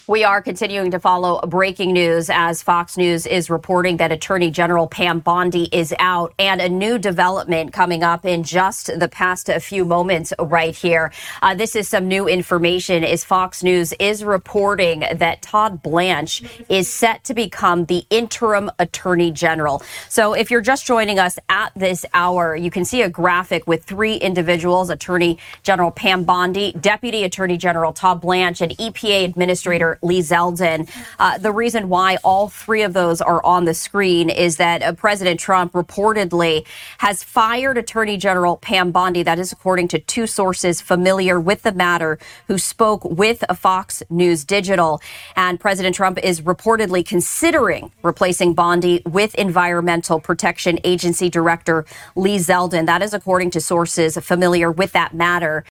We are continuing to follow breaking news as Fox News is reporting that Attorney General Pam Bondi is out, and a new development coming up in just the past few moments right here. This is some new information as Fox News is reporting that Todd Blanche is set to become the interim Attorney General. So if you're just joining us at this hour, you can see a graphic with three individuals: Attorney General Pam Bondi, Deputy Attorney General Todd Blanche, and EPA Administrator Lee Zeldin. The reason why all three of those are on the screen is that President Trump reportedly has fired Attorney General Pam Bondi. That is according to two sources familiar with the matter who spoke with Fox News Digital. And President Trump is reportedly considering replacing Bondi with Environmental Protection Agency Director Lee Zeldin. That is according to sources familiar with that matter.